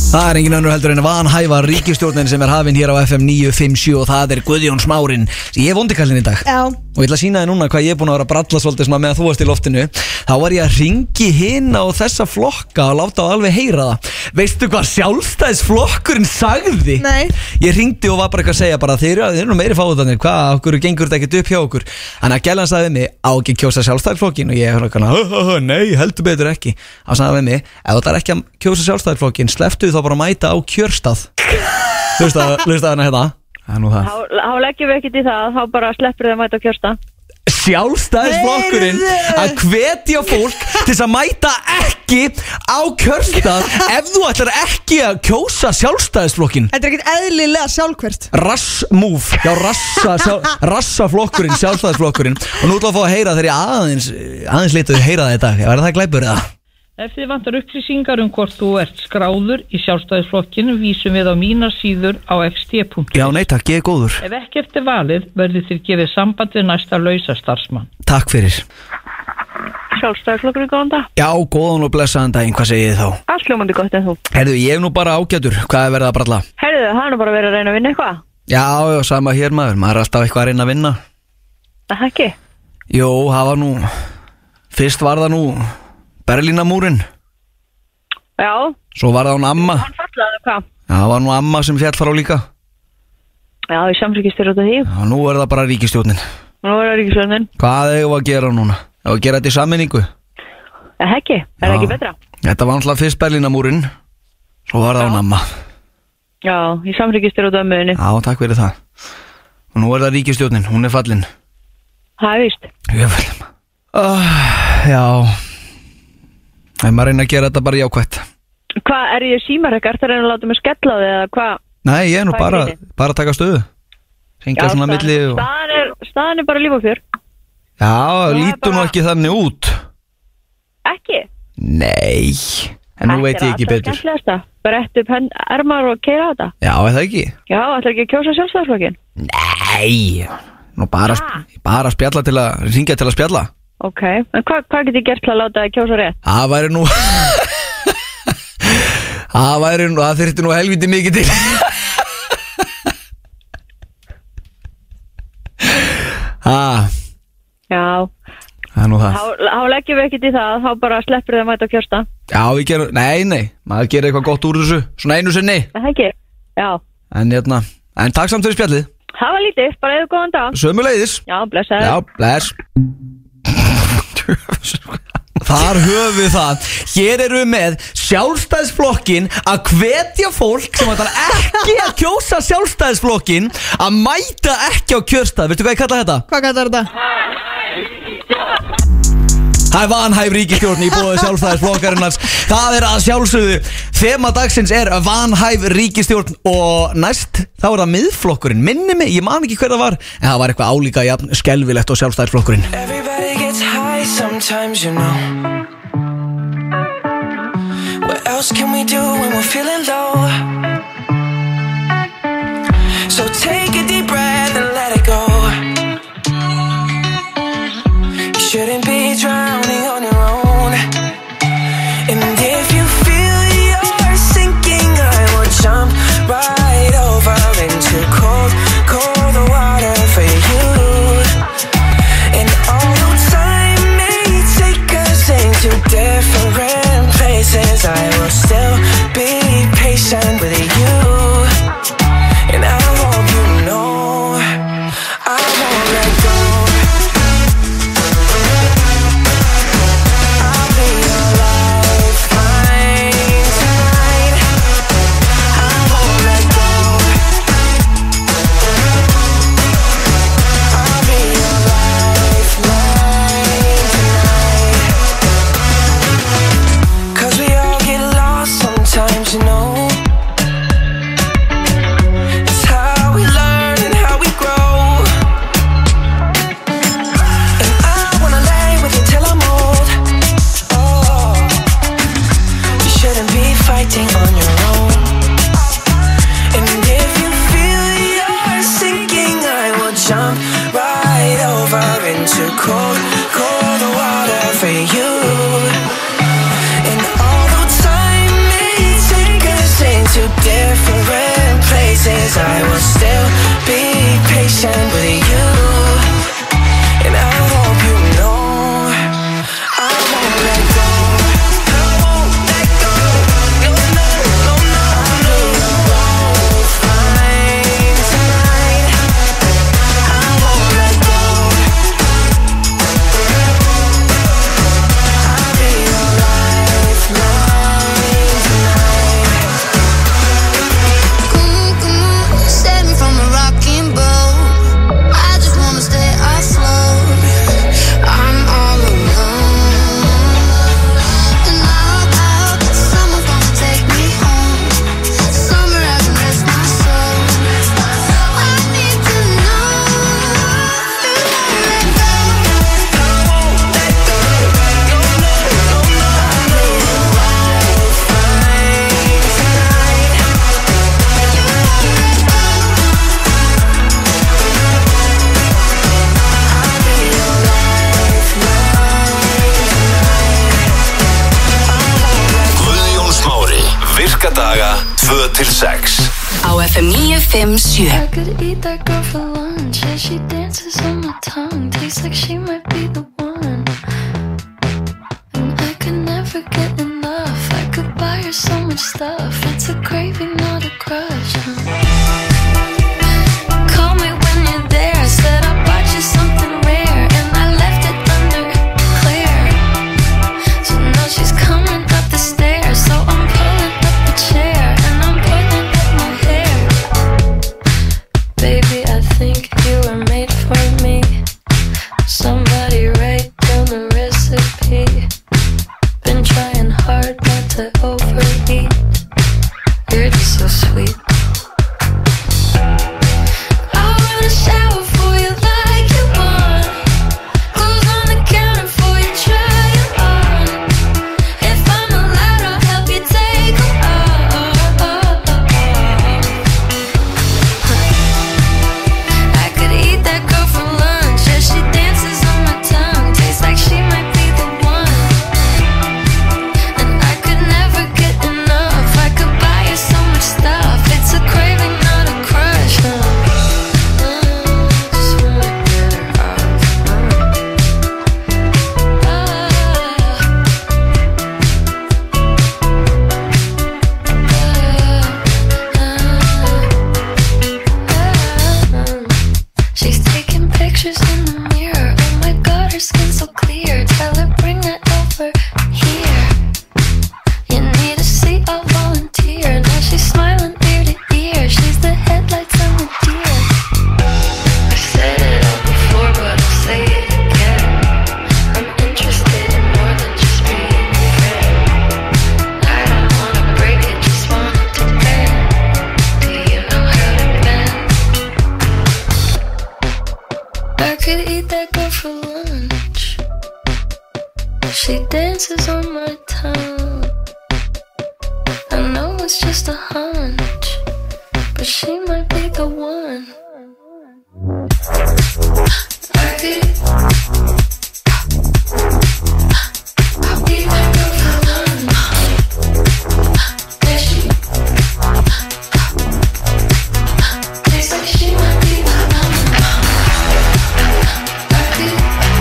Það engin önnur heldur en vanhæfa ríkisstjórnin sem hafin hér á FM 957 og það Guðjón Smárin. Ég vondikallinn í dag. Já. Og ég ætla að sýna þér núna hvað ég búin að vera að bralla svolítið svona meðan þú varst í loftinu. Þá var ég að ringi hina og þessa flokka og láta á alveg heyra það. Veistu hvað Sjálfstæðisflokkurinn sagði? Nei. Ég ringdi og var bara eitthvað að segja bara þeir eru meiri fáðanir, hvað, okkur gengur þetta ekkert upp hjá okkur. Þannig að gælan sagði við mig, á ekki kjósa Sjálfstæðisflokkinn og ég nei, heldur betur ekki. Þá sagði við mig, ef þú ætlar ekki að kjósa Sjálfstæðisflokkinn, slepptu þá bara að mæta á kjörstað. Hlusta hana hérna. Þá leggjum við ekkert í það, þá bara sleppur þið að mæta á kjörstað. Sjálfstæðisflokkurinn að hvetja fólk til þess að mæta ekki á kjörstað ef þú ætlar ekki að kjósa Sjálfstæðisflokkinn. Þetta er ekkert eðlilega sjálfhvert. Rassmúf, já rassaflokkurinn, Sjálfstæðisflokkurinn. Og nú ætla að fá að heyra þegar ég aðeins lítið heyra þetta. Var það glæpur eða? Ef þið vantar upplýsingar hvort þú ert skráður í Sjálfstæðisflokkinn vísum við á mínar síður á xt.is. Já, nei takk, ég góður. Ef ekkert valið verður þér gefið samband við næsta lausastarfsmann. Takk fyrir. Sjálfstæðisflokkurinn, góðan dag. Já, góðan og blessaðan daginn, hvað segið þið þá? Allt hljómandi gott en þú. Herðu, ég hef nú bara ágætur, hvað verið að bralla? Herðu, það nú bara verið að reyna að vinna eitthvað. Já, sama hér maður alltaf eitthvað að reyna að vinna. Það ekki? Jó, það var nú, fyrst var það nú Berlínamúrinn. Já. Svo var það hún amma. Hann fallaði hvað? Já, það var nú amma sem fjall fara á líka. Já, ég samþykkist út af því. Já, nú er það bara ríkisstjórnin. Nú er það ríkisstjórnin. Hvað eigum við að gera núna? Eigum við að gera þetta í sammenningu? Það ekki, það ekki betra. Þetta var náttúrulega fyrst Berlínamúrinn. Svo var það hún amma. Já, ég samþykkist út af möðunni. Já, takk fyrir það. Og nú er það ríkisstjórnin, hún er fallin. Það er víst. Já. En maður reyna að gera þetta bara jákvætt. Hvað, er ég símarekar þegar hann láta mig skella á þig eða hvað? Nei, ég er nú bara að taka stöðu. Hringja svona milli og... Staðan er bara líf og fjör. Já, lítur nú ekki þannig út. Ekki? Nei, en nú veit ég ekki betur. Þetta er alltaf skemmtilegasta. Bara eftir upp ermar og keyra á þetta. Já, er það ekki? Já, ætlar ekki að kjósa Sjálfstæðisflokkinn? Nei, nú bara spjalla til að, hringja til að spjalla. Ok, en hvað get ég gert til að láta það kjósa rétt? Það væri nú það þyrfti nú helviti mikið til. Já. Það er nú það. Þá leggjum við ekkert í það, þá bara sleppur þið að mæta á kjörstað. Já, við gerum, nei, maður gerir eitthvað gott úr þessu, svona einu sinni. Það ekki, já. En takk samt fyrir spjallið. Það var lítið, bara eða góðan dag. Sömuleiðis. Já, blessaður. Já, bless. Þar höfum við það. Hér eru við með Sjálfstæðisflokkinn að hvetja fólk sem ætlar ekki að kjósa Sjálfstæðisflokkinn að mæta ekki á kjörstað. Veistu hvað ég kalla þetta? Hvað kallar þetta? Það er vanhæf ríkisstjórn í boði Sjálfstæðisflokkarinnar. Það er að sjálfsögðu. Þema dagsins er vanhæf ríkisstjórn og næst þá er það Miðflokkurinn. Minni mig, ég man ekki hver það var, en það var eitthvað álíka jafn skelfilegt og Sjálfstæðisflokkurinn. Everybody gets high sometimes, you know. What else can we do when we're feeling low? So take a deep breath and let it go. You shouldn't be drowning on your own. And if you feel you're sinking, I will jump right over into cold, cold water for you. And although time may take us into different places, I will still be patient with you. And I hope you know I won't let go. I'll be your lifeline tonight. I won't let go. I'll be your lifeline tonight. 'Cause we all get lost sometimes, you know. It's how we learn and how we grow. And I wanna lay with you till I'm old. Oh, you shouldn't be fighting on your own. And if you feel you're sinking, I will jump right over into cold, cold water for you. And although time may take us into 2-6 Á FM 957 I could eat that girl for lunch as she dances on my tongue. Tastes like she might be the one. And I could never get enough. I could buy her so much stuff. It's a craving, not a crush. Call me when you're there. Said I bought you something rare, and I left it under clear. So now she's coming up the stairs. So I'm pulling up a chair and I'm putting up my hair. Baby, I think you were made for me. Somebody write down the recipe. Been trying hard not to overeat. You're just so sweet. I wanna shower for you like you want. Clothes on the counter for you, try it on. If I'm allowed, I'll help you take them off. I could eat that girl for lunch as she dances on my tongue. Tastes like she might be the one. And I could never get enough. I could buy her so much stuff. It's a craving, not a crush. Just wanna get her off. She's taking pictures in the mirror. Oh my god, her skin's so clear. Tell her bring it over here. You need a seat, I'll volunteer. Now she's smiling ear to ear. She's the headlights on the deer. I said it all before, but I'll say it again. I'm interested in more than just being your friend. I don't wanna break it, just want it to bend. Do you know how to bend? I could eat that girl for lunch. She dances on my tongue. I know it's just a hunch, but she might be the one. I could eat that girl for lunch. Yeah, she tastes like she might be the one. I could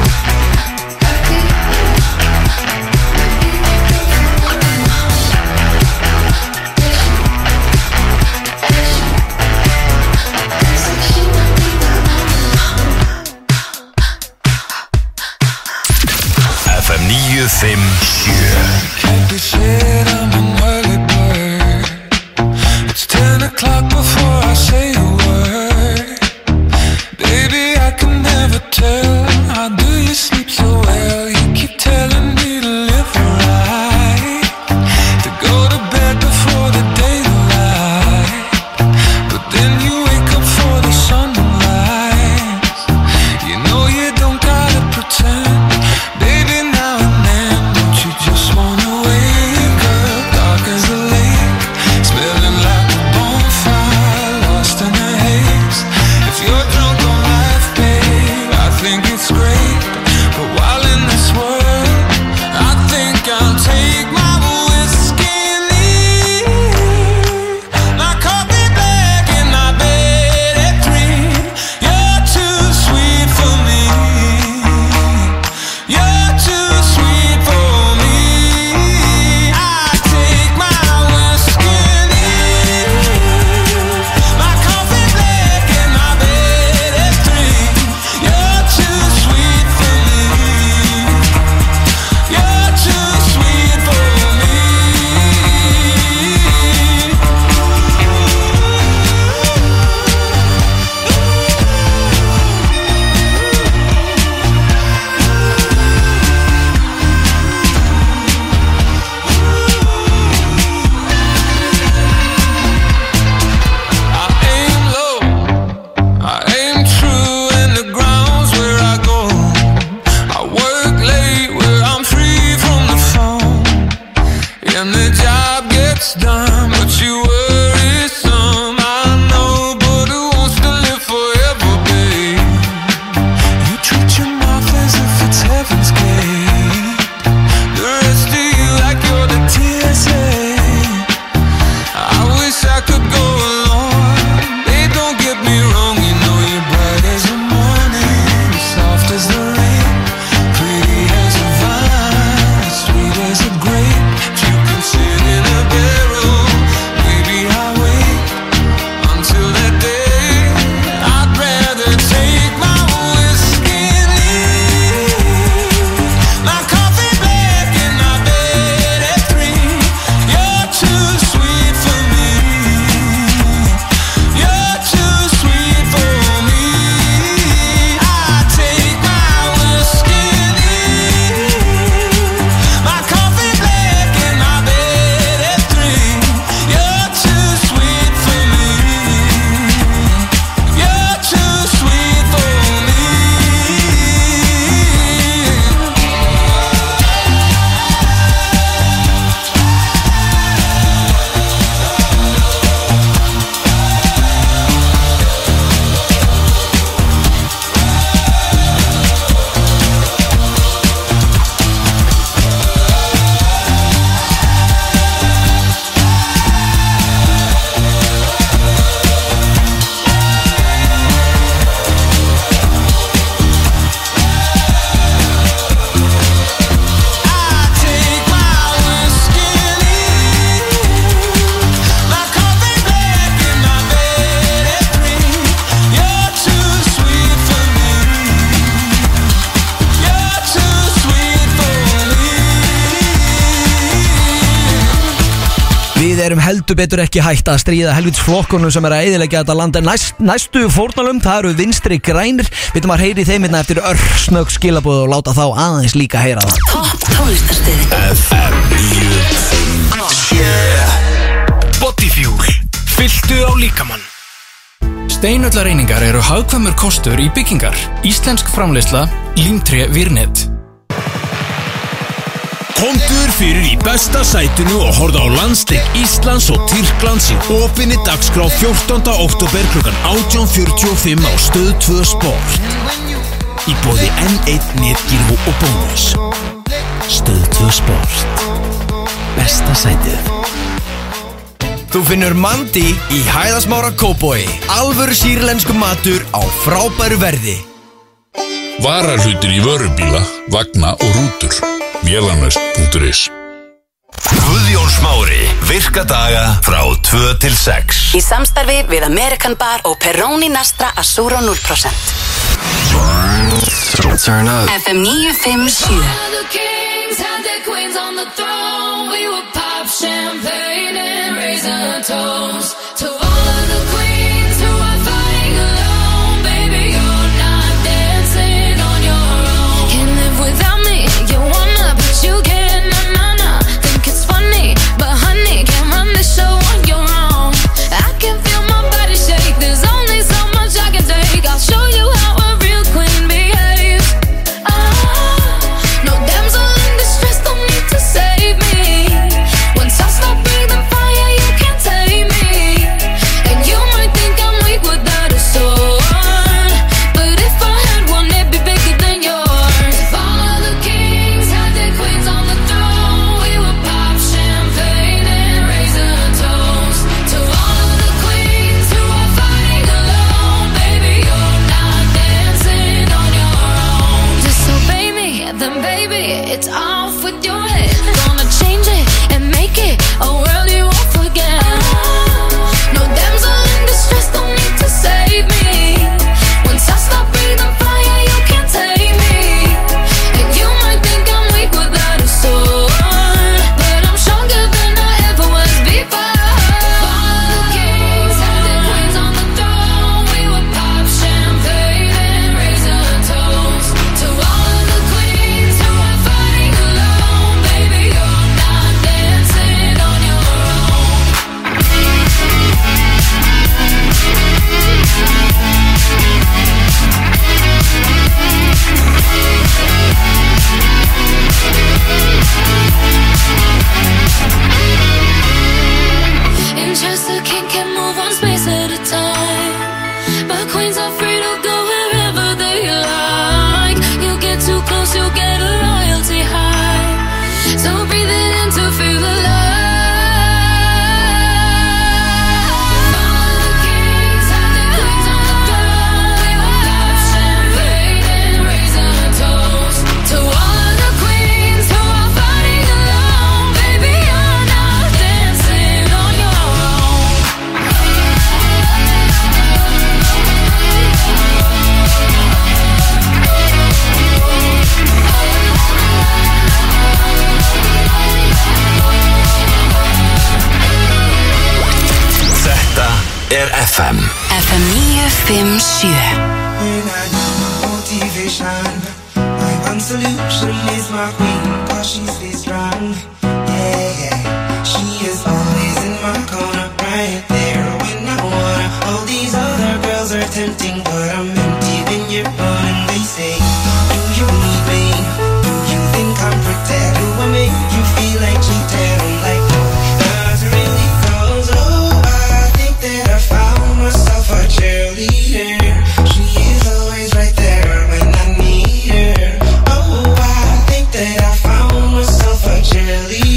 FM 957 Can't be said I'm an early bird. It's 10 o'clock before I say a word. Baby, I can never tell. How do you sleep so well? You keep telling me to live right, to go to bed before the daylight. But then you wake up for the sunrise. You know you don't gotta pretend. Baby, now and then, don't you just wanna wake up dark as a lake, smelling like a bonfire, lost in a haze. If you're drunk on life, babe, I think it's great. But while in this world, I think I'll take my whiskey and leave. My coffee black in my bed at 3. You're too sweet for me. You're too sweet for me. I take my whiskey and leave. My coffee black in my bed at 3. You're too sweet for me. You're too sweet for me. I aim low, I aim true, and the ground's where I go. I work late where I'm free from the phone, and the job gets done, but you worry some. I know, but who wants to live forever, babe? You treat your mouth as if it's heaven's gate. The rest of you like you're the TSA. I wish erum heldur betur ekki hægt að stríða helvits flokkunum sem að eyðileggja þetta land. Næstu fórnalum, það eru vinstri grænir. Við ætlum að heyra í þeim hérna eftir örsnögg skilaboð og láta þá aðeins líka heyra það. Topp tónlistarstöðin FM 957 Bodyfuel. Fylltu á líkamann. Steinullarreiningar eru hagkvæmur kostur í byggingar. Íslensk framleiðsla, Límtré Virnet. Komdur fyrir í besta sætinu og horfðu á landsleik Íslands og Tyrklands í opinni dagskrá 14. október klukkan 18:45 á Stöð 2 Sport. Í boði N1 Netgyro og Bónus. Stöð 2 Sport. Besta sætið. Þú finnur Mandi í Hæðasmára Kópavogi. Alvöru sýrlensku matur á frábæru verði. Varahlutir í vörubíla, vagna og rútur. Vélanvest.is. Guðjón Smári, virka daga frá 2 til 6. Í samstarfi við American Bar og Peroni Nastra Assuro 0%. Turn up. FM 957. Champagne and raise a toast to all of the queens who are fighting alone. Baby, you're not dancing on your own. Can't live without me, you wanna, but you can't, nah. Think it's funny, but honey, can't run the show on your own. I can feel my body shake, there's only so much I can take. I'll show you how a real queen behaves. No damsel in distress, don't need to save me. Once I stop breathing fire, you can't tame me. And you might think I'm weak without a sword, but if I had one, it'd be bigger than yours. If all of the kings had their queens on the throne, we would pop champagne and raise a toast to all of the queens who are fighting alone. Baby, you're not dancing on your own. Just obey me, then baby, it's off with your head. Gonna change it and make it a world you won't forget. No damsel in distress, don't need to save me. Once I stop breathing fire, you can't take me. And you might think I'm weak without a sword, but I'm stronger than I ever was before. All the kings had their queens on the throne. We would pop champagne and raise a toast to all of the queens who are fighting alone. Baby, you're not dancing on your own. In Chester, king can move one space at a time, but queens are free to go wherever they like. You get too close, you'll get a royalty high. So breathe it in to feel alive. All the kings had their queens on the throne. We would pop champagne and raise a toast to all of the queens who are fighting alone. Baby, you're not dancing on your own. Þetta FM. FM 957. Motivation. My one solution is my queen, cause she stays strong. Yeah. She is always in my corner, right there when I wanna. All these other girls are tempting, but I'm empty when you're gone. And they say, do you need me? Do you think I'm pretty? Do I make you feel like cheating? I'm like, no, not really, cause I think that I found myself a cheerleader. She is always right there when I need her. Oh, I think that I found myself a cheerleader.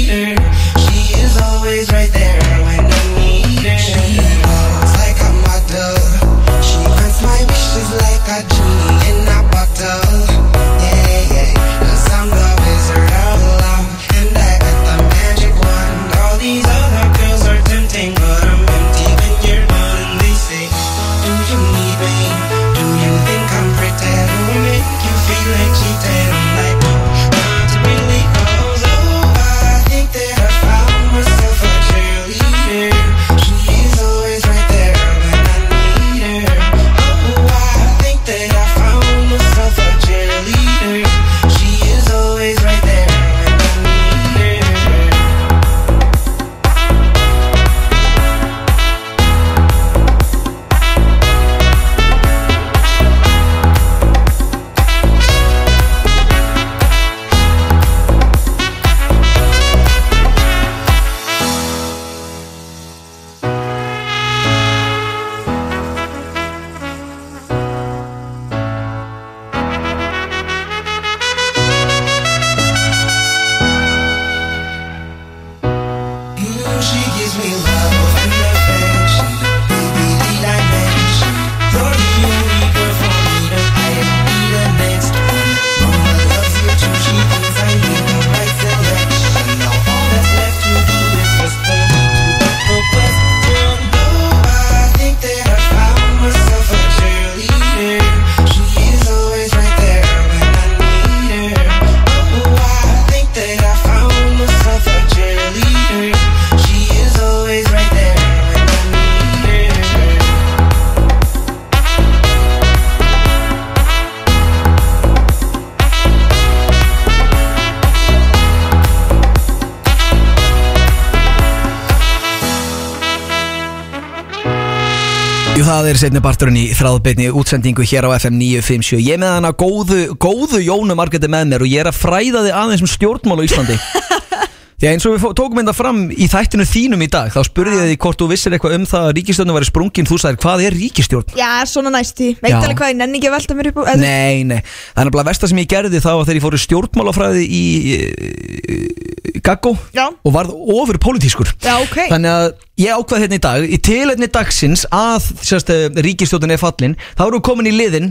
Jú, það seinni parturinn í þráðbeinni útsendingu hér á FM 957. Ég með hana góðu Jónu Margréti með mér og ég að fræða þig aðeins stjórnmál á Íslandi. Því að eins og við tókum þetta fram í þættinu þínum í dag, þá spurði ég því hvort þú vissir eitthvað það að ríkisstjórnin væri sprungin. Þú sagðir, hvað ríkisstjórn? Já, svona næstu. Veit alveg hvað ég nenni ekki að velta mér upp á. Nei, það er bara versta sem ég gerði þá þegar ég fór í stjórnmálafræði í Gaggó og varð ofur pólitískur. Já, ok. Þannig að ég ákvað hérna í dag, í tilefni dagsins að ríkisstjórnin fallin, þá erum við komin í liðin.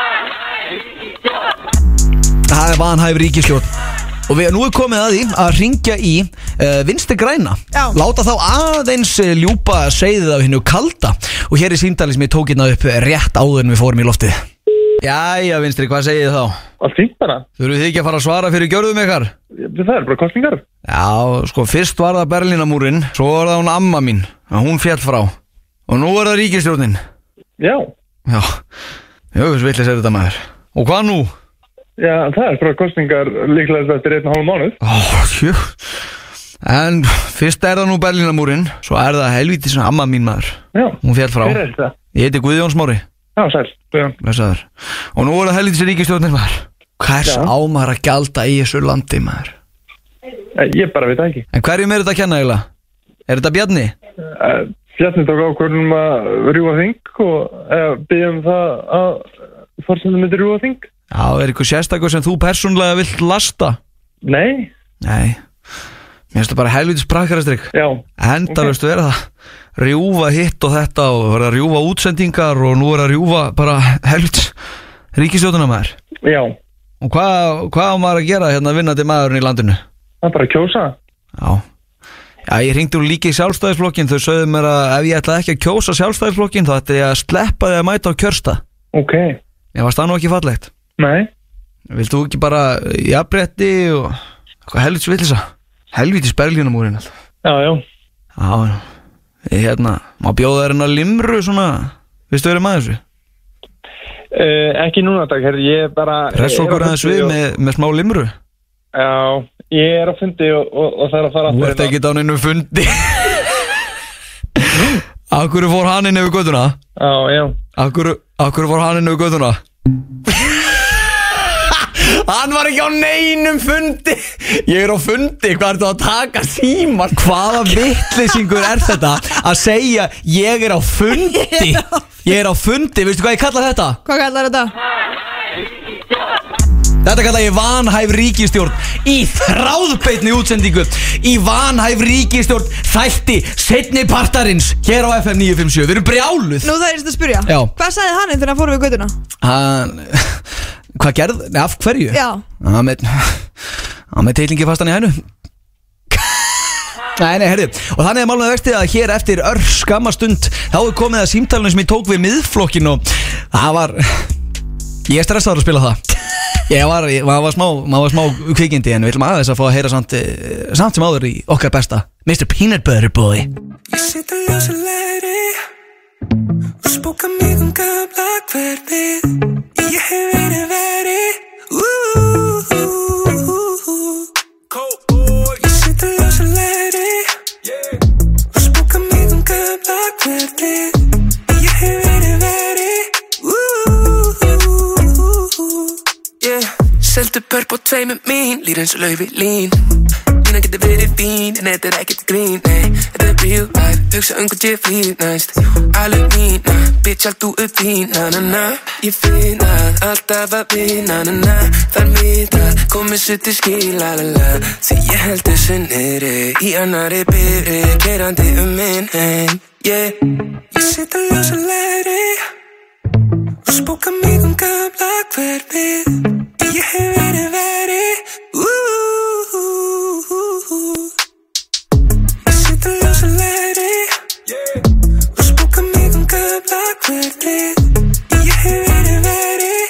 Það vanhæf ríkisstjórn. Og nú komið að því að hringja í Vinstri græna. Láta þá aðeins ljúpa seiðið af hinnu kalda. Og hér símtalið sem ég tók hérna upp rétt áður en við fórum í loftið. Jæja Vinstri, hvað segið þið þá? Allt fínt bara. Þurfuð þið ekki að fara að svara fyrir gjörðum ykkar? Það er bara kostningar. Já, sko, fyrst var það Berlínarmúrinn, svo var það hún amma mín, að hún féll frá. Og nú er það ríkisstjórnin. Já. Villis þetta maður. Og hvað nú? Já, það er bara kostningar líklega eftir 1,5 mánuð. En fyrst er það nú Berlínarmúrinn, svo er það helvítis amma mín maður. Já. Hún féll frá. Hver er þetta? Ég heiti Guðjón Smári. Já, sæl, Guðjón. Blessaður. Og nú er það helvítis ríkisstjórnin maður. Hvers á maður að gjalda í þessu landi maður? Ég bara veit ekki. En hverjum er þetta að kenna eiginlega? Er þetta Bjarni? Bjarni tók ákvörðun að rjúfa þing og byggjum það að forsendum myndi rjúfa þing. Já, er eitthvað sérstakur sem þú persónulega vilt lasta? Nei. Mér finnst það bara helvítis prakkarastrygg. Já. Endalaust vera það. Rjúfa hitt og þetta og vera að rjúfa útsendingar og nú er að rjúfa bara helvítis ríkisstjórnina maður. Já. Og hvað á maður að gera hérna vinnandi maðurinn í landinu? Það er bara að kjósa. Já, ég hringdi úr líka í Sjálfstæðisflokkin. Þau sögðu mér að ef ég ætlaði ekki að kjósa Sjálfstæðisflokkin þá ætti ég að sleppa því að mæta á kjörstað. Ok. Ég varst það nú ekki fallegt. Nei. Vilt þú ekki bara jafnrétti og hvað helvítis villisa? Helvítis Berlínarmúrinn alltaf. Já. Hérna, má bjóða þér hennar limru svona, vistu verið maður þessu? Ekki núna takk, ég er bara... Pressa okkur aðeins við með smá limru? Já, ég er á fundi og það er að fara... Þú ert ekki á neinu fundi. Akkur fór hann inn yfir göttuna? Já. Akkur fór hann inn yfir göttuna? Hann var ekki á neinum fundi. Ég er á fundi, hvað er þetta að taka síman? Hvaða vitleysingur er þetta að segja ég er á fundi? Ég er á fundi, veistu hvað ég kalla þetta? Hvað kallar þetta? Þetta kalla ég vanhæf ríkisstjórn í þráðbeinni útsendingu. Í vanhæf ríkisstjórn þætti seinni partarins hér á FM 957. Við erum brjáluð. Nú það er þetta að spyrja. Já. Hvað sagði hann þegar hann fór við göttuna? Hvað gerð? Nei, af hverju? Já. Hann með teitlingi fastan í hænu. Nei, herri. Og þannig er málum að vexti að hér eftir skamma stund þá er komið að símtalinu sem ég tók við miðflokkin og það var... Ég er stressaður að spila það. Maður var smá kvikindi en við ætlum aðeins að fá að heyra samt sem áður í okkar besta Mr. Peanut Butter Boy. Ég sitt að ljósa læri og spóka mig gamla hverfið. Ég hef verið Ég sitt að ljósa læri og spóka mig gamla hverfið. Ég hef verið Seldu börn og tveimur mín, lír eins og laufi lín. Lína getur verið fín, en þetta ekkert grín. Nei, þetta real life, hugsa hvað ég fínast. Alveg mína, bitch allt þú fín. Na-na-na, ég finn að alltaf að vinna. Na-na, það er mitt að komið sér til skil. La-la-la, því ég held þessu niðri í annari byrri, keirandi minn heim. Ég sitt að ljósa læri og spóka mig gamla hverfið. Ég hef verið Ég sitt að ljósa læri og spóka mig gamla hverfið. Ég hef verið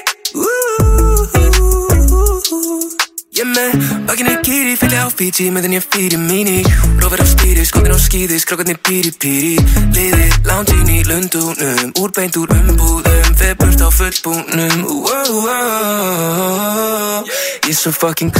Ég með bakinn kýri, fylli á Fiji meðan ég fyrir míní. Rófur á stýri, skotin á skíði, skrákarnir píri. Liðir, lounging í Lundúnum, úrbeint úr umbúðum, feburt á fullbúnum. Ég svo fucking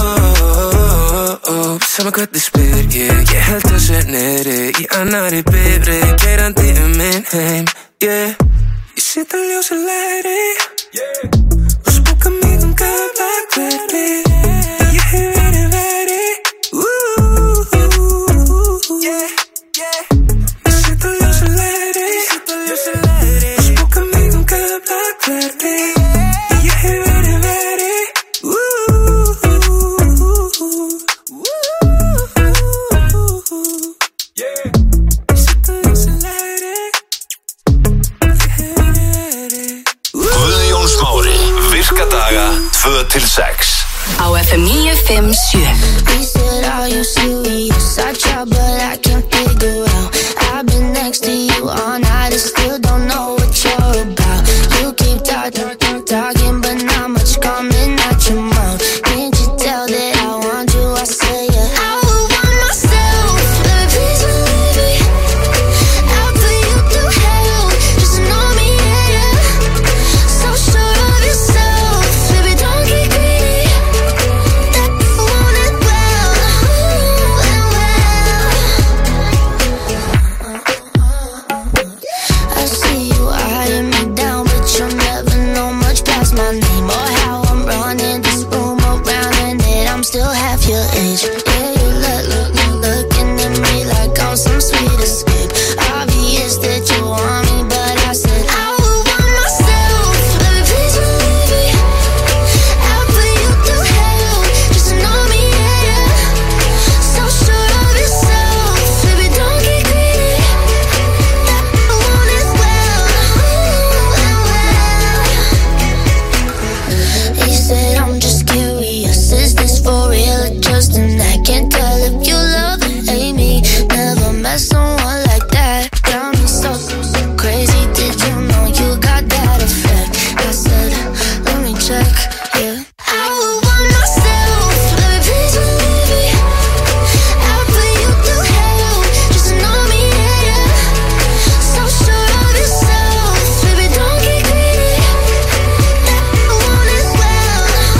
cold, sama hvernig spyr ég held þessu niðri í annari bifri, keirandi minn heim. yeah. Ég set að ljósa læri, og spúka mig gamla hverfi. Ég hef verið verið, yeah, yeah. Ég set að ljósa læri, og spúka mig gamla hverfi. Ég hef verið verið, Guðjón Smári, virkadaga 2-6 Á FM 957. He said, are you serious? I try but I can't figure out. I've been next to you all night and still don't know what you're about. You keep talking but not much coming out your mouth. Can't you tell that I want you? I say yeah. I would want myself, baby, please believe me. I'll put you through hell, just know me, yeah. So sure of yourself, baby, don't get greedy. That want it well, I see you eyeing me down, but you'll never know much past my name or how I'm running this room around and that I'm still half your age. Yeah, you looking at me like I'm some sweet escape. Obvious that you want me, but I said I would want myself, baby, please believe me. I'll put you through hell, just know me, yeah. So sure of yourself, baby, don't get greedy. That want is well. He said I'm just curious, is this for real or just an act? Can't tell if you love or hate me. Never met someone like that. Got me so crazy. Did you know you got that effect? I said, let me check, yeah. I would want myself, baby, please believe me. I'll put you through hell, just know me, yeah. So sure of yourself, baby, don't get greedy. That want is well.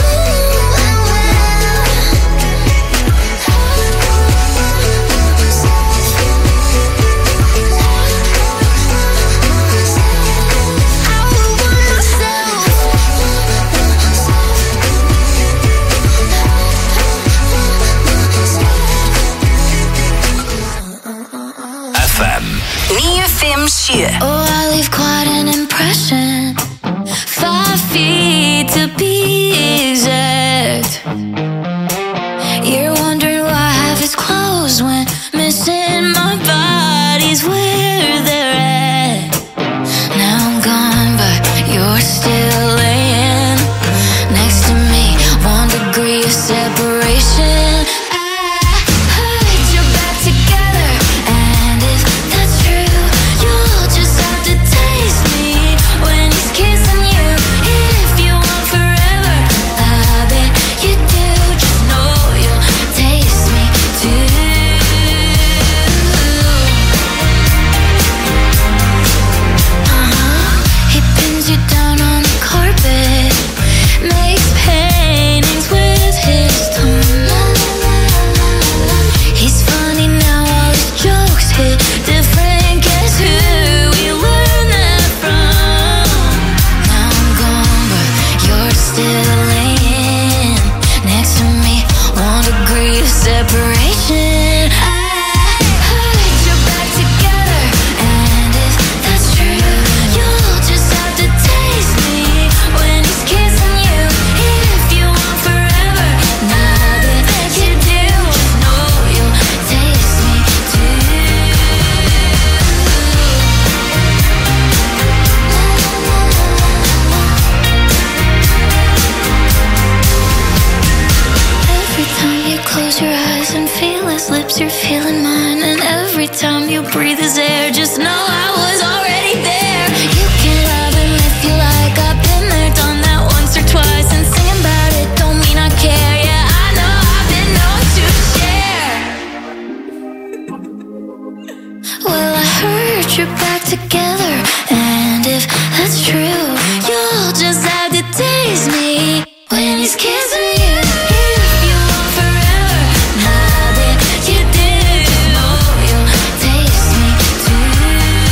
FM 957. Oh, I leave quite an impression. 5 feet to be exact. You're wondering why half is closed when missing my body's where they're at. Now I'm gone, but you're still laying next to me. 1 degree of separation. I put you back together, and if that's true, you'll just have to taste me when he's kissing you. If you want forever, I bet you do. Just know you'll taste me too. He pins you down on the carpet, makes paintings with his tongue. He's funny now, all his jokes hit different. Guess who we learned that from? Now I'm gone, but you're still laying next to me. 1 degree of separation. I put you back together, and if that's true, you'll just have to taste me when he's kissing you. If you want forever, now that you do, just know you'll taste me too. Every time you close your eyes and feel his lips, you're feeling mine. And every time you breathe his air, just know I was already there. You can love him if you like. I've been there, done that once or twice. And singing about it don't mean I care. Yeah, I know I've been known to share. Well, I heard you're back together, and if that's true, you'll just have to taste me when he's kissing you. If you want forever, now that you do, know you'll taste me too.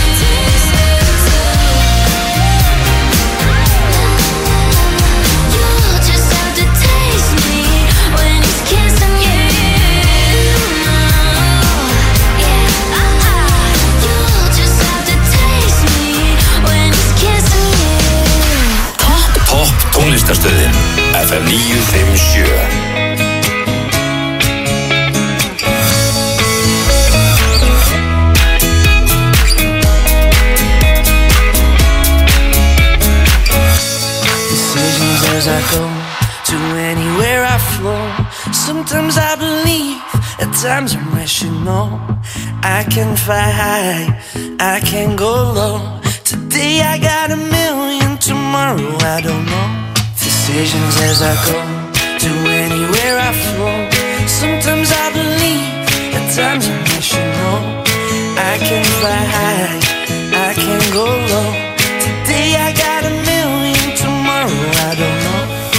Sometimes I believe, at times I'm rational. I can fly high, I can go low. Today I got a million, tomorrow I don't know. Decisions as I go, to anywhere I flow. Sometimes I believe, at times I'm rational. I can fly high, I can go low. Today I got a million, tomorrow I don't know.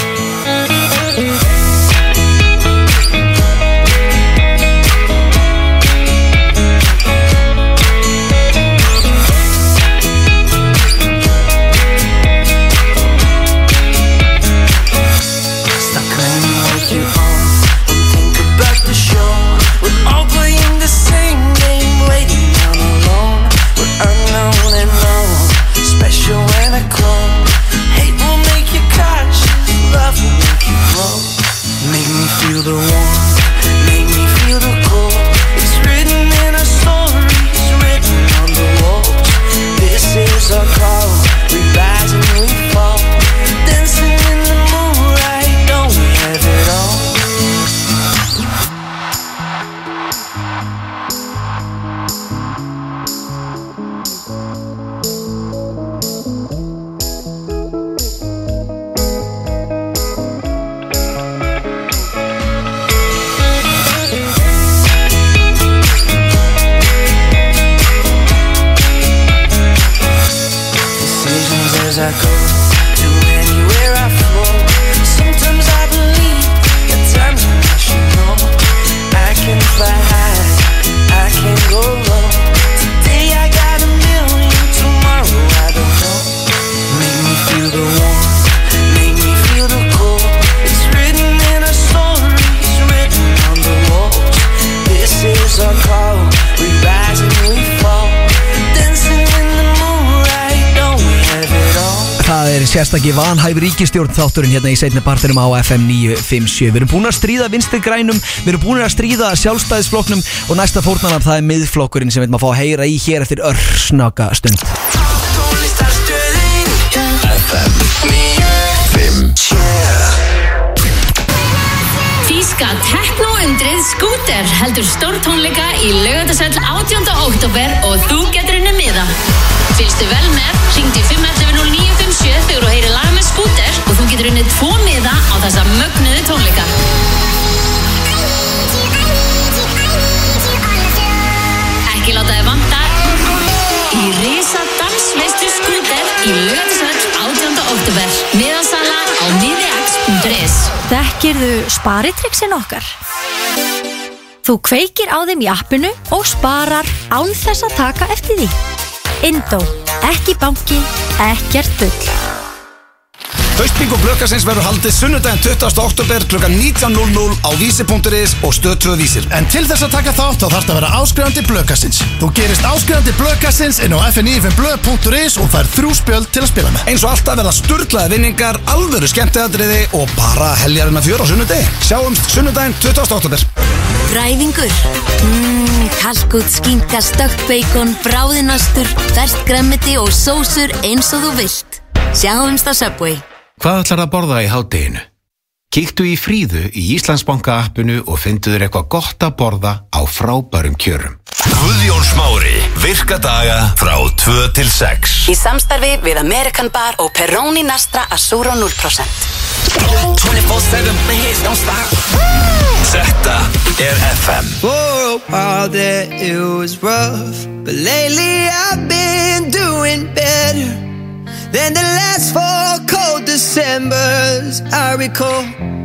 Feel the warmth, make me feel the cold. It's written in our stories, written on the walls. This is our call, we rise and we fall. Dancing in the moonlight, don't we have it all? As I go, to anywhere I flow. Sometimes I believe, at times I'm rational. I can fly high, I can go low. Today I got a million, tomorrow I don't know. Make me feel the warmth, make me feel the cold. It's written in our stories, written on the walls. This is our call, we rise and we fall. Dancing in the moonlight, don't we have it all? Það sérstakki vanhæf ríkisstjórn þátturinn hérna í seinni partinum á FM 957. Við erum búin að stríða vinstri grænum, við erum búin að stríða sjálfstæðisflokknum og næsta fórnarnafn það er miðflokkurinn sem við erum að fá að heyra í hér eftir örsnaka stund. FM 957. Þýska tekno-undrið Scooter heldur stórtónleika í Laugardalshöll 18. október og þú getur unnið miða. Fylgstu vel með, hringdu í 511-0957 þegar þú heyrir lag með Scooter og þú getur unnið 2 miða á þessa mögnuðu tónleika. Ekki láta þig vanta í risa dansveislu Scooter í Laugardalshöll 18. október. Miðasala á miðex.is. Þekkirðu sparitriksin okkar? Þú kveikir á þeim í appinu og sparar án þess að taka eftir því. Indó, ekki banki, ekkert bull. Haustbingo Blökkarsins verður haldið sunnudaginn 20. október kl. 19:00 á vísir.is og Stöð 2 Vísir. En til þess að taka þátt þá þarftu að vera áskrifandi Blökkarsins. Þú gerist áskrifandi Blökkarsins inn á fn95blöð.is og fær 3 spjöld til að spila með. Eins og alltaf verða sturlaði vinningar, alvöru skemmtiatriði og bara heljarinn að fjör á sunnudegi. Sjáumst sunnudaginn 20. október. Ræfingur, kalkút, skinka, stökkt beikon, bráðinastur, ferskt gremmiti og sósur eins og þú vilt. Sjáumst á Subway. Hvað ætlar að borða í hádeginu? Kíktu í Fríðu í Íslandsbanka appinu og fyndu þér eitthvað gott að borða á frábærum kjörum. Guðjón Smári, virka daga frá 2 til 6. Í samstarfi við American Bar og Peroni Nastra Assuro 0%. 24/7, my hits don't stop. Þetta FM. For a while there it was rough, but lately I've been doing better than the last 4 cold Decembers I recall.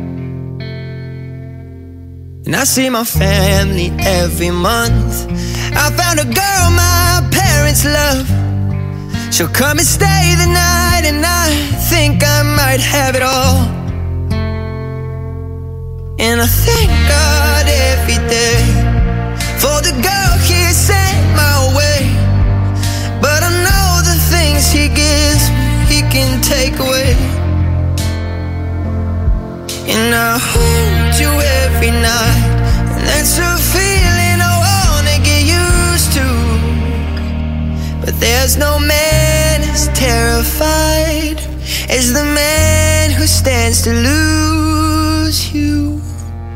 And I see my family every month. I found a girl my parents love. She'll come and stay the night, and I think I might have it all. And I thank God every day for the girl He sent my way. But I know the things He gives me He can take away. And I hold you every night, and that's a feeling I wanna get used to. But there's no man as terrified as the man who stands to lose you.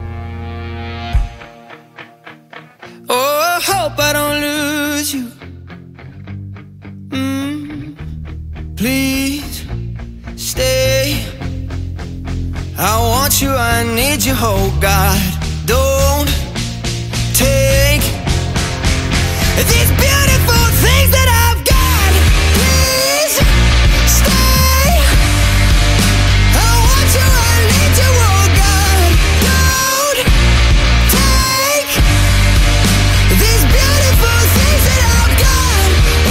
God, don't take these beautiful things that I've got. Please stay. I want you, I need you, oh God. Don't take these beautiful things that I've got.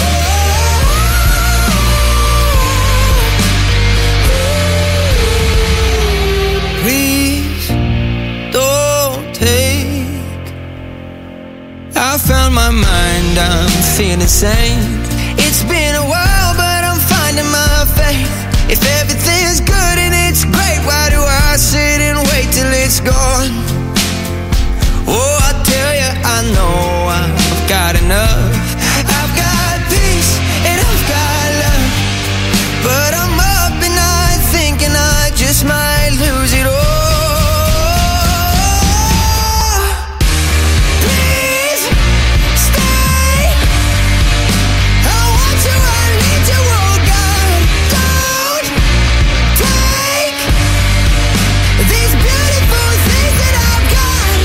Please don't take. I found my mind, I'm feeling sane. It's been a while, but I'm finding my faith. If everything's good and it's great, why do I sit and wait till it's gone? Oh, I tell you, I know I've got enough. I've got peace and I've got love, but I'm up and I thinking I just might lose it all. Please stay. I want you, I need you, oh God. Don't take these beautiful things that I've got.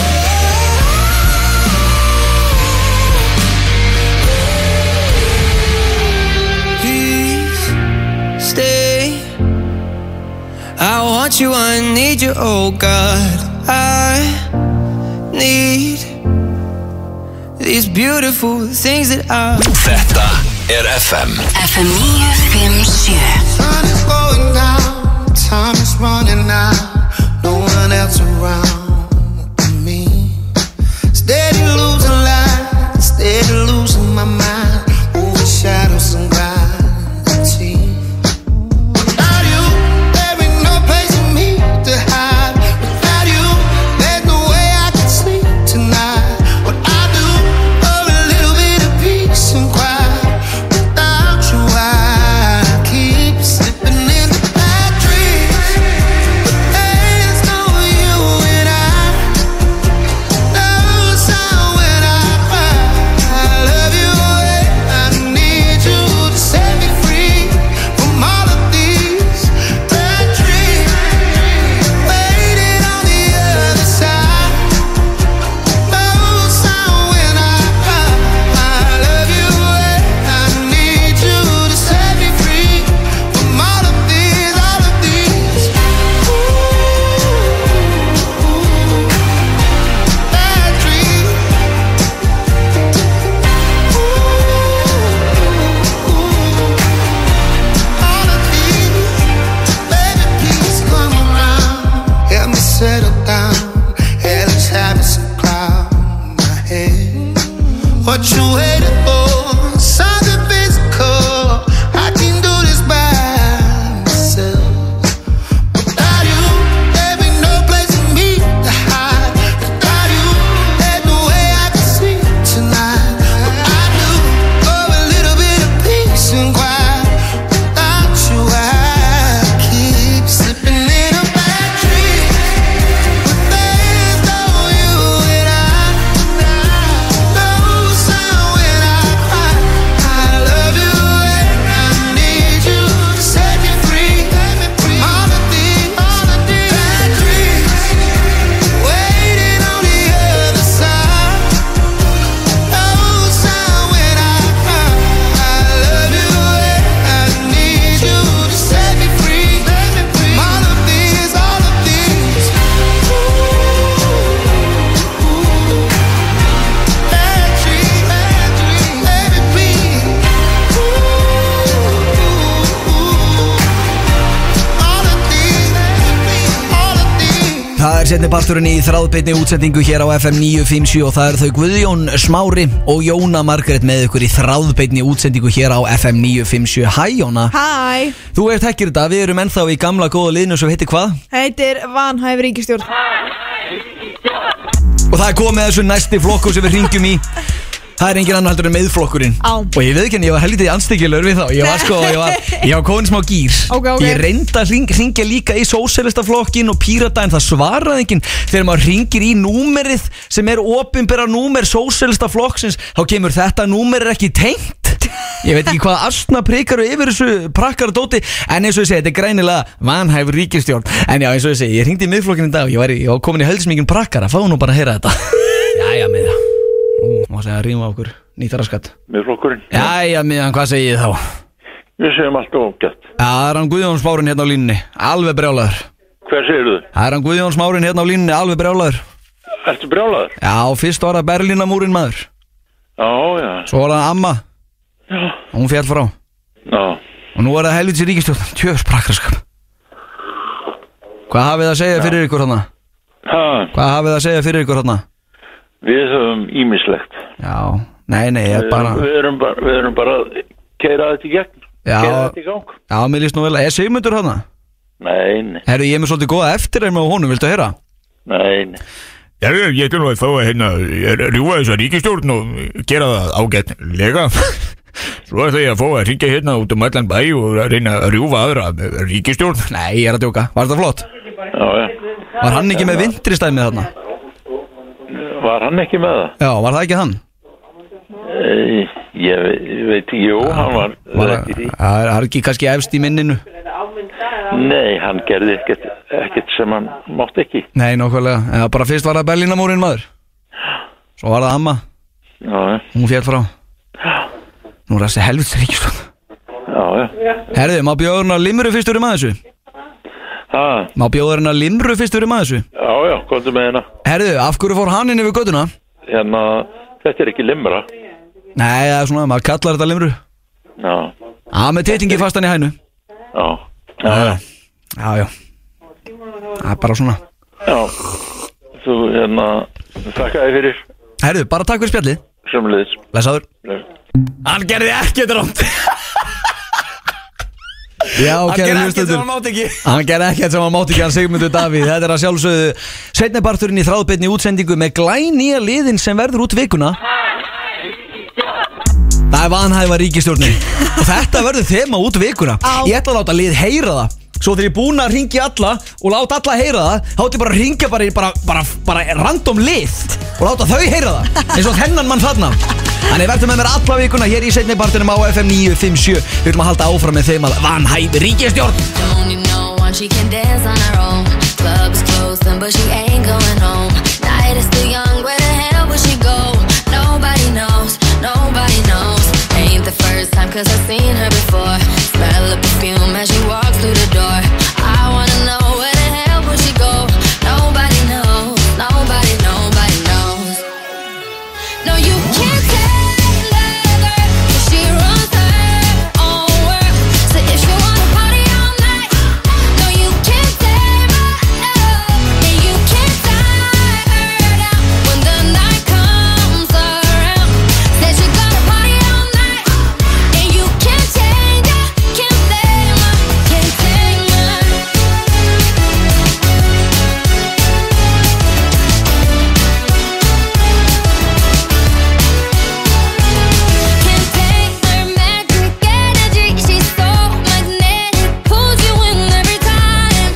Please stay. I want you, I need you, oh God. I need these beautiful things that I. Þetta FM FM 957. Sun is going down, time is running out, no one else around me. Steady losing light, steady losing my mind, over shadows and gravity. Without you, there ain't no place for me to hide. Without you, there's no way I can sleep tonight. What I do for a little bit of peace and quiet. Without you, I keep slipping into bad dreams. But there's no you and I. No sound when I cry. I love you and I need you to set me free from all of these bad dreams. Waiting on the other side. No sound when I cry. I love you and I need you to set me free from all of these bad dreams. All of these, baby, please come around. Help me settle down. Hey, let's have some cloud in my head. What you waiting for? Something physical. I can do this by myself. Without you, there ain't no place for me to hide. Without you, there's no way I can sleep tonight. What I do for a little bit of peace and quiet. Without you, I keep slipping in a bad dream. But there's no you and I. No sound when I cry. I love you and I need you to set me free from all of these bad dreams. Waiting on the other side. No sound when I cry. I love you and I need you to set me free from all of these bad dreams. Baby, please. All of these. Það setni parturinn í þráðbeinni útsendingu hér á FM 957 og það eru þau Guðjón Smári og Jóna Margrét með ykkur í þráðbeinni útsendingu hér á FM 957. Hæ Jóna. Hæ. Þú ert þekkir þetta, við erum ennþá í gamla góða liðinu sem heitir hvað? Heitir vanhæf ríkisstjórn. Og það er komið þessu næsti flokkur sem við hringjum í. Það er engin annar heldur en miðflokkurinn. Og ég veit ekki en ég var helvítið anstíkilegur við þá. Ég var komin smá gýr. Ok. Ég reynda að hringja líka í sósíalistaflokkin og Pírata en það svaraði enginn. Þegar maður hringir í númerið sem er opinbera númer sósíalistaflokksins, þá kemur þetta númer er ekki tengt. Ég veit ekki hvað astna prikaru yfir þessu prakkara dóti. En eins og ég segi, þetta er greinilega vanhæfur ríkisstjórn. En já, eins og ég segi, ég hringdi í miðflokkinn í dag. Ég var komin í heldsmikinn prakkara. Fáðu nú bara að heyra þetta. Jæja, miða. Má segja að rýma okkur. Nýttaraskat. Miðflokkurinn. Jæja, miðan, hvað segið þið þá? Við segjum allt ógætt. Já, það er hann Guðjón Smárin hérna á línunni. Alveg brjálaður. Hver segirðu? Það er hann Guðjón Smárin hérna á línunni. Alveg brjálaður. Ertu brjálaður? Já, fyrst var það Berlínamúrinn maður. Já. Svo var það amma. Já. Hún féll frá. Já. Og nú er það helvits í ríkisstjórn. Tjöfs prakkarskap. Hvað hafið það að segja fyrir ykkur hana? Hvað hafið það að segja fyrir ykkur hana? Við höfum ýmislegt. Já, nei, ég bara... Við erum bara að keyra þetta í gegn. Keyra þetta í gang. Já, mér líst nú vel að... Er Sigmundur hana? Nei. Herru, ég er með svolítið góða eftirreim á honum, viltu að heyra? Nei. Já, ég ætlum að fá að rjúfa þessa ríkisstjórn og gera það ágætlega. Svo ætla ég að fá að hringja hérna út allan bæ og reyna að rjúfa aðra ríkisstjórn. Nei, ég er að djóka. Var þetta flott? Já. Var hann ekki með vintristæmið þarna? Var hann ekki með það? Já, var það ekki hann? Ég veit ekki, jú, hann var ekki því. Það er ekki kannski efst í minninu? Nei, hann gerði ekkert sem hann mátt ekki. Nei, nákvæmlega. Eða bara fyrst var það Berlínamúrinn maður. Svo var það amma. Já. Hún féll frá. Nú er þessi helvits ríkisstjórn. Já. Herðu, má bjóða hérna limru fyrst verið maður þessu? Má bjóða hérna limru fyrst verið maður þessu? Já, komdu með hérna. Herðu, af hverju fór hann inn yfir göttuna? Hérna, þetta er ekki limra. Nei, það er svona, maður kallar þetta limru. Já. Með titingi fastan í hænu. Já. Já. Það er bara svona. Já. Þú, hérna, þakka þér fyrir. Herðu, bara takk fyrir spjallið. Sömuleiðis. Blessaður. Hann gerði ekkert rámt. Já, kæri hlustendur. Hann gerði ekkert sem hann mátti ekki, hann Sigmundur Davíð. Þetta er að sjálfsögðu seinni parturinn í þráðbeinni útsendingu með glænýja liðin sem verður út vikuna. Það er vanhæfa ríkisstjórnin. Og þetta verður þema út vikuna. Ég ætla að láta lið heyra það. Svo þegar ég er búin að ringja alla og láta alla heyra það, þá ætla ég bara að ringja bara random lið og láta þau heyra það, eins og þennan mann þarna. Þannig verður með mér alla vikuna hér í seinni partinum á FM 957. Við viljum að halda áfram með þeim að vanhæfi ríkisstjórn. Don't you know when she can dance on her own? Club is closing but she ain't going home. Night is still young, where the hell will she go? Nobody knows, nobody knows. Ain't the first time cause I've seen her before. Smell the perfume as she walks through the door. I wanna know where the hell will she go? Nobody knows, nobody knows. No, you can't tell her, cause she runs her own world. So if you wanna party all night, no, you can't tame her, and you can't tie her down when the night comes around. Said you gotta party all night, and you can't change her, can't tame her, can't tame her. Can't tame her magic energy, she's so magnetic, pulls you in every time.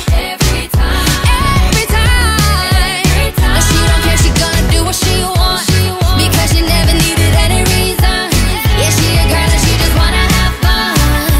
No, she don't care, she gonna do what she wants, because she never needed any reason. Yeah, she a girl and she just wanna have fun.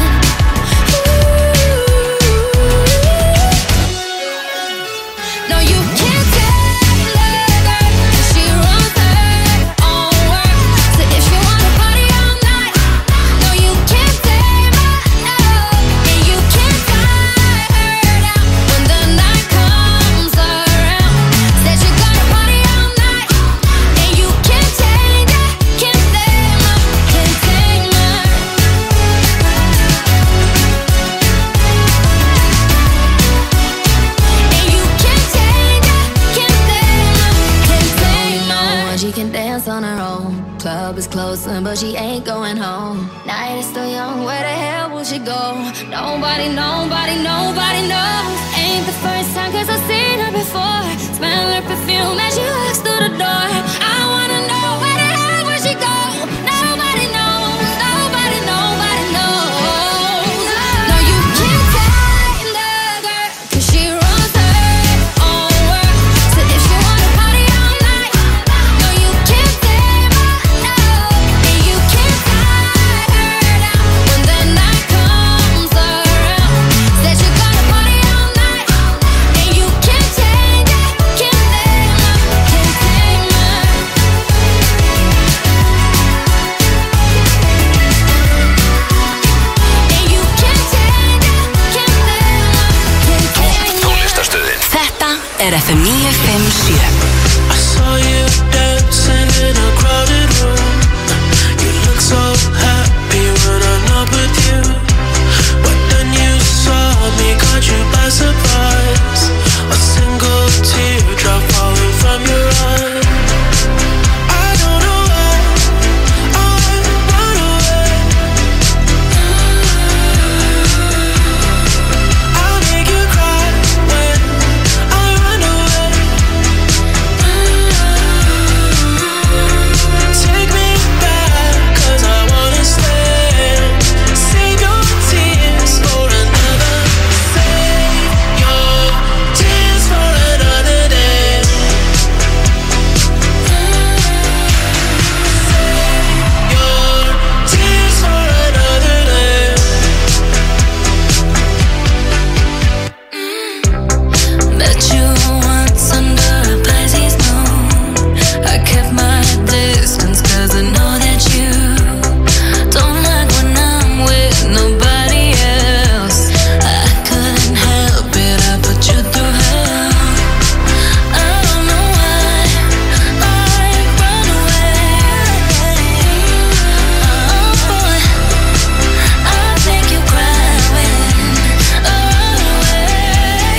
No, you can't tell her, cause she runs her own world. So if you wanna party all night, no, you can't tame her, and you can't tie her down when the night comes around. Said you gotta party all night, and you can't change her, can't tame her, can't tame her. And you can't change her, can't tame her, can't tame her. No, she can dance on her own. Club is closing, but she ain't going home. Night is still young, where the hell will she go? Nobody knows. Ain't the first time cause I've seen her before. Smell her perfume as she walks through the door. I wanna know where the hell will she go? Nobody knows. No, you can't tame the girl, cause she runs her own world. So if you wanna party all night, no, you can't tame her, and you can't tie her er FM 957. I saw you dancing in a crowded room. You look so happy when I'm not with you. But then you saw me, caught you by surprise. A single teardrop falling from your eye. I don't know why I run away. I'll make you cry when I run away. Take me back, 'cause I wanna stay. Save your tears for another. Save your tears for another day. Save your tears for another day. Met you once under a Pisces moon. I kept my distance 'cause I know that you don't like when I'm with nobody else. I couldn't help it, I put you through hell. I don't know why I run away. Oh boy, I'll make you cry when I run away.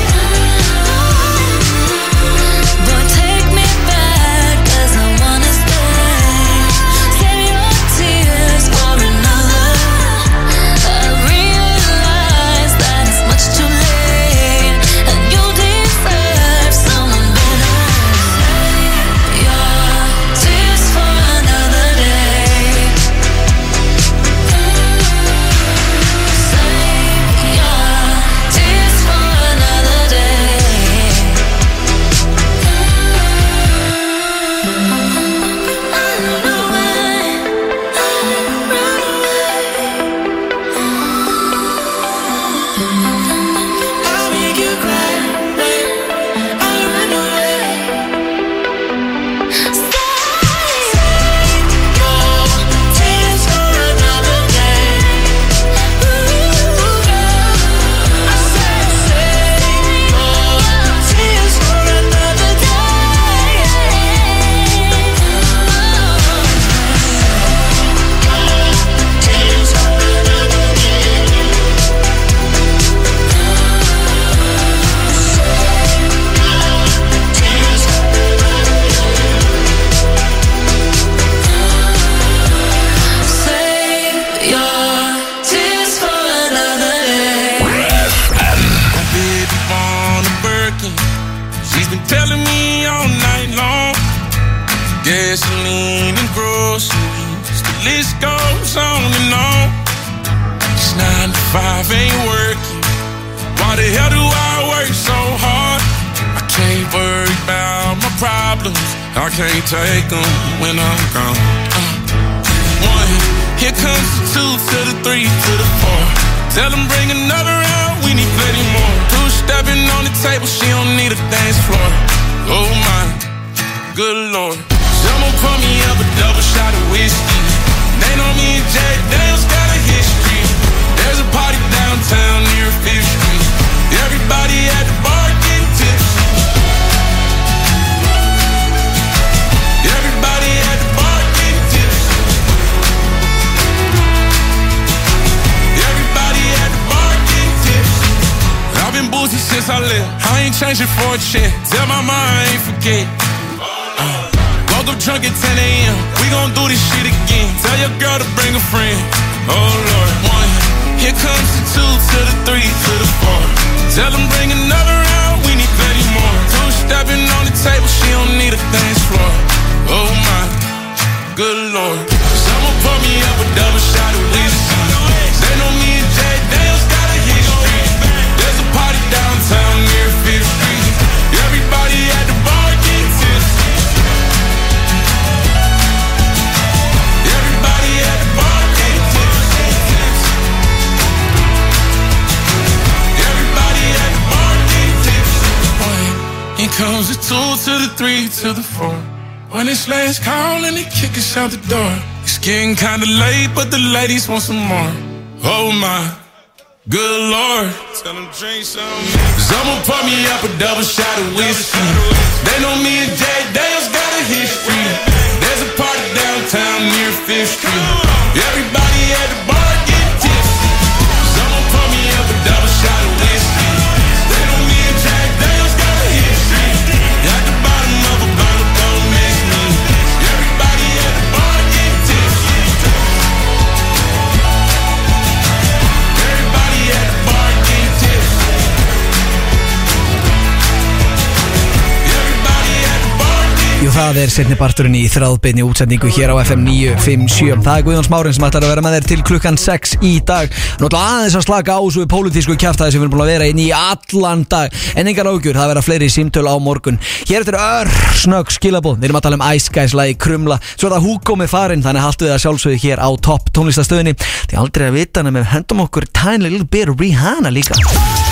Boy, take me back, 'cause I wanna stay. Save your tears for another. I realize that it's much too late, and you deserve someone better. Save your tears for another day. Save your tears for another day. I don't know why I run away. I'll make you cry when I run away. Save your tears for another day. I said save your tears for another day. Tears for another day. Tears for Save your tears for another day. My baby born a Birkin. She's been telling me all night long. Gasoline and groceries, the list goes on and on. It's 9 to 5, ain't working. Why the hell do I work so hard? I can't worry about my problems. I can't take them when I'm gone. 1, here comes the 2 to the 3 to the 4. Tell them bring another round, we need plenty more. 2 stepping on the table, she don't need a dance floor. Oh my, good lord. Someone pour me up a double shot of whiskey. They know me and Jack Daniels got a history. There's a party downtown near 5th Street. Everybody at the bar getting tipsy. Everybody at the bar getting tipsy. Everybody at the bar getting tipsy. I've been boozy since I left. I ain't changing for a check. Tell my mom I ain't forget. Woke up drunk at 10 a.m. We gon' do this shit again. Tell your girl to bring a friend. Oh Lord. 1, here comes the 2 to the 3 to the 4. Tell them bring another round, we need plenty more. 2 stepping on the table, she don't need a dance floor. Oh my, good lord. Someone pour me up a double shot of whiskey. They know me and Jack Daniels got a history. There's a party downtown near 5th Street. Everybody at the bar getting tipsy. Everybody at the bar getting tipsy. Everybody at the bar getting tipsy. 1, here comes the 2 to the 3 to the 4. When it's last call and they kick us out the door. It's getting kinda late, but the ladies want some more. Oh my, good lord. Tell them drink some. 'Cause Someone pour me up a double shot of whiskey. They know me and Jay Dale's got a history. There's a party downtown near 5th Street. Everybody at the bar get tipsy. Someone pour me up a double shot of whiskey. They know me and Jay Dale's got a history. At the bottom of a bottle, don't miss me. Everybody at the bar get tipsy. Everybody at the bar get tipsy. Jú, það seinni parturinn í þráðbeinni útsendingu hér á FM 957. Það Guðjón Smárin sem ætlar að vera með þér til klukkan 6 í dag. Náttúrulega aðeins að slaka á svo í pólitísku kjaftaði sem við erum búin að vera inn í allan dag. En engar ágjur, það verða fleiri símtöl á morgun. Hér eftir snögg skilabóð. Við erum að tala Ice Guys lagi Krumla. Svo það Hugo með farinn, þannig haltu við að sjálfsögðu hér á topp tónlistastöðinni. Þið aldrei að vita nema við hendum okkur tiny little bit of Rihanna líka.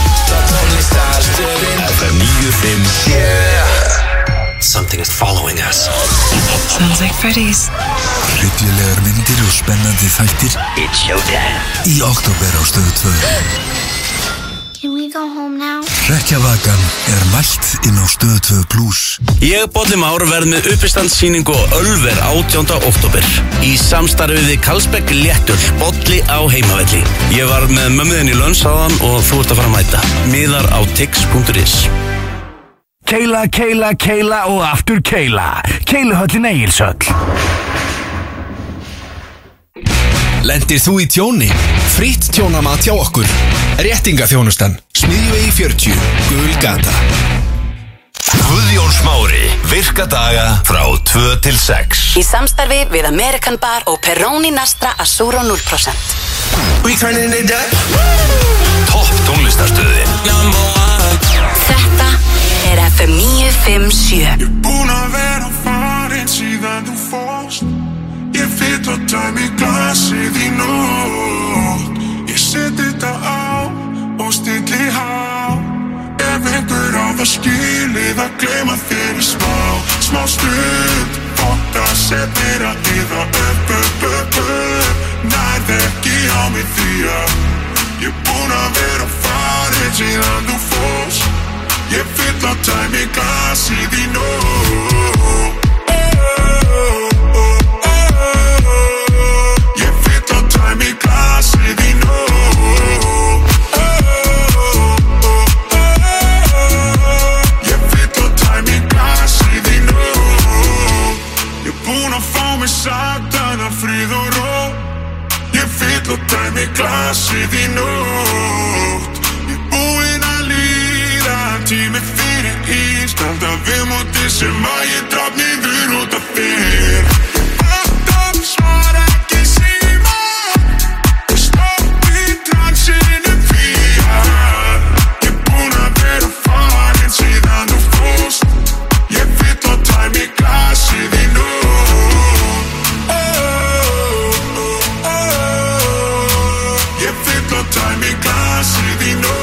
FM 957. Something is following us. Sounds like Freddy's. Hryllilegar myndir og spennandi þættir. It's showtime. Í október á Stöð 2. Can we go home now? Hrekkjavakan mætt inn á Stöð 2 Plus. Ég, Bolli Már, verð með uppistandsýningu á Ölver 18. október. Í samstarfi við Karlsberg Léttul, Bolli á heimavelli. Ég var með mömmuðin í lönsaðan og þú ert að fara að mæta. Miðar á tix.is. Keila, keila, keila og aftur keila. Keiluhöllin Egilshöll. Lendir þú í tjóni? Frítt tjónamat hjá okkur. Réttingaþjónustan, Smiðjuvegi 40, Gul gata. Guðjón Smári, virka daga frá 2 til 6. Í samstarfi við American Bar og Peroni Nastra Assuro 0%. We turning it up. Topp tónlistarstöðin. Þetta FM 957. Ég búinn að vera farinn síðan þú fórst. Ég fyll og tæmi glasið í nótt. Ég set þetta á og stilli há. Ef einhver á það skilið að gleyma þér í smá stund. Fokka setnir að yða upp. Nærð ekki á mig því að ég búinn að vera farinn síðan þú fórst. Ég fyll á tæmi glasið í nótt. Ég fyll á tæmi glasið í nótt. Ég fyll á tæmi glasið í nótt. Ég búinn að fá mig satana frið og ró. Ég fyll á tæmi glasið í nótt. Ég búinn að líða tími fyrir ís. Standa við móti sem að ég draf niður út af þér. Alltaf svara ekki síma. Ég stopp í transinu fía. Ég búinn að vera farinn síðan þú fórst. Ég fyll á tæmi glasið í nótt. Ég fyll á tæmi glasið í nótt.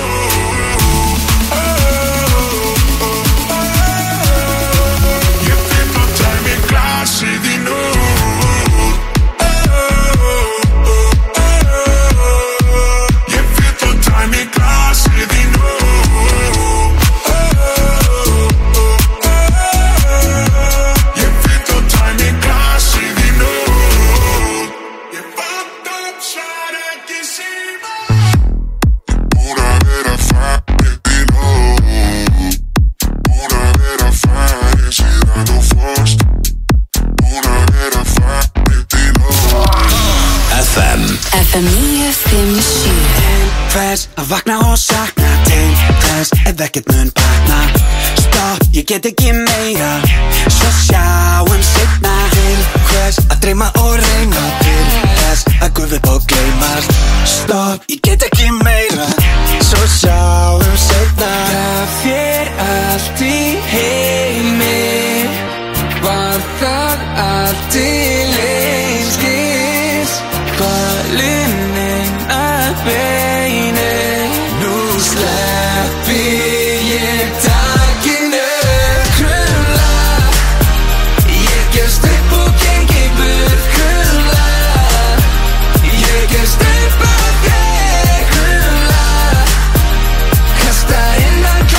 FM 957. Hvers að vakna og sakna. Til hvers ef ekkert mun batna. Stopp, ég get ekki meira. Svo sjáum seinna. Til hvers að dreyma og reyna. Til hvers að gufa upp og gleymast. Stopp, ég get ekki meira. Svo sjáum seinna. Gaf þér allt í heimi. Var það allt til einskis. Lunnin að beinu. Nú sleppi ég takinu. Krumla. Ég gefst upp og gengi burt. Krumla. Ég gefst upp á þér. Krumla. Kasta innan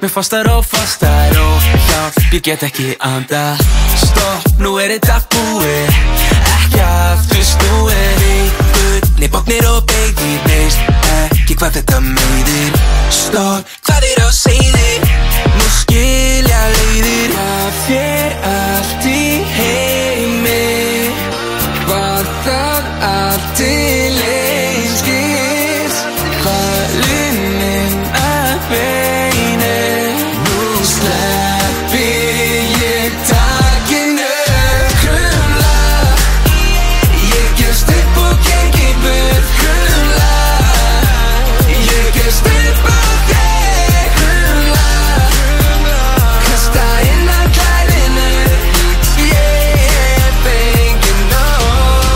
mér fastar og fastar og hjálp, ég get ekki andað. Stopp, nú þetta búið, ekki aftur snúið. Vikur, bóknir og beigir, veist ekki hvað þetta meiðir. Stopp, hvað á seiðir, nú skilja leiðir. Það fer allt í heimi, var það allt til einskis. Hvalinn að beini, nú sleppi ég takinu. Krumla, ég gefst upp og gengi burt. Krumla, ég gefst upp á þig. Krumla, kasta inn að klæðinu. Ég fengið nóg.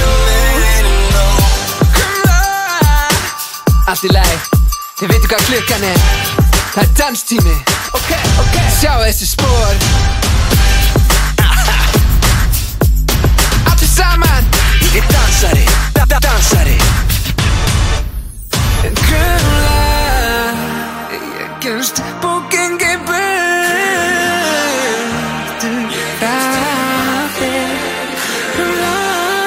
Krumla, allt í lagi, þið veitu hvað klukkan er. Það danstími, sjá þessi spor. Allir saman, ég dansari, dansari. Krumla, ég gefst upp og gengi burt. Það krumla,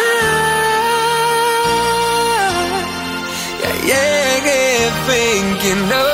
ég fengið nóg.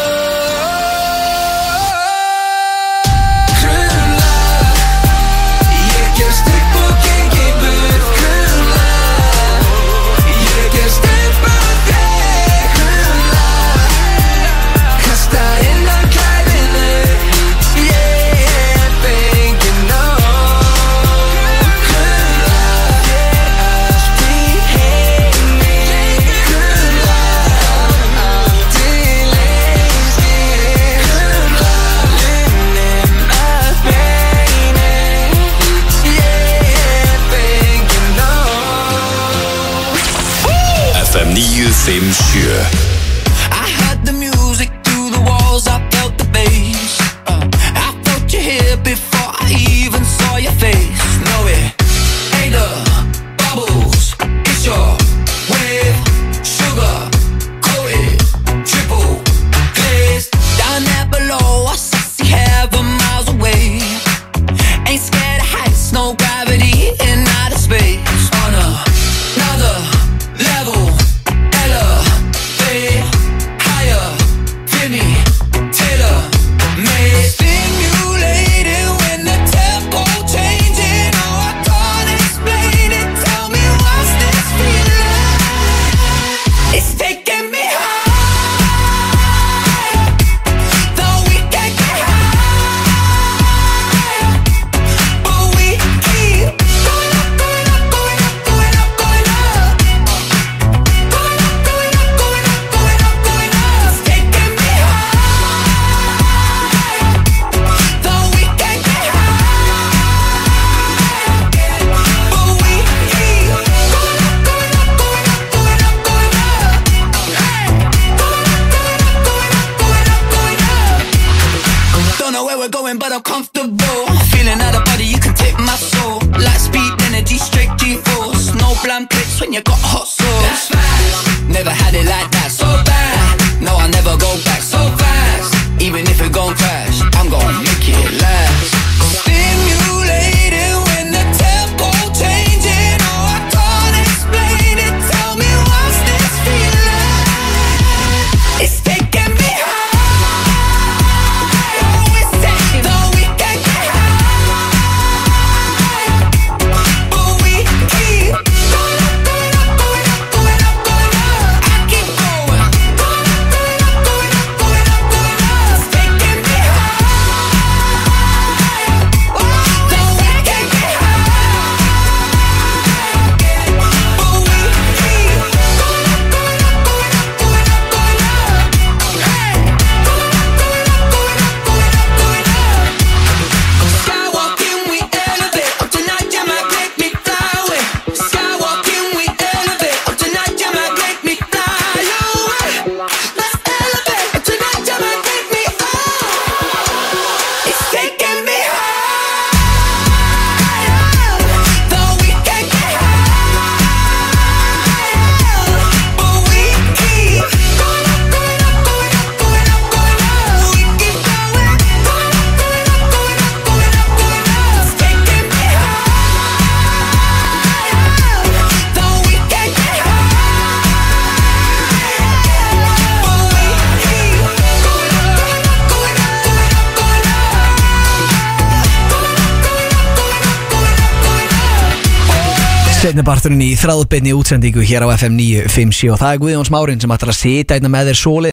FM 957. I heard the music through the walls, I felt the bass. I felt you here before I even saw your face. No, it ain't the bubbles, it's your wave. Sugar, coated, triple glazed. Down there below, I see heaven miles away. Ain't scared of heights, no gravity in outer space. On another level, elevate higher, feel me, tailor made. Stimulated when the tempo changing. Oh, I can't explain it. Tell me what's this feeling? It's taking me higher, though we can't get higher. But we keep going up, going up, going up, going up, going up. Going up, going up, going up, going up, going up. It's taking me higher, though we can't get higher. But we keep going up, going up, going up, going up, going up. Hey, going up, going up, going up, going up, going up. Don't know where we're going, but I'm comfortable. Feeling out of body, you can take my soul. Light speed, energy, straight G-force. No bland plates when you got hot sauce. That's fast. Never had it like that, so bad. No, I'll never go back so fast. Even if it gon' crash, I'm gon' make it last. Stimulated when the tempo changing. Oh, I can't explain it. Tell me what's this feeling? It's taking me high. Oh, it's taking, though we can't get high. But we keep going up, going up, going up, going up, going up. I keep going. Seinni parturinn í þráðbeinni útsendingu hér á FM 957 og það er Guðjón Smárin sem ætlar að sita einna með þér svoleiðis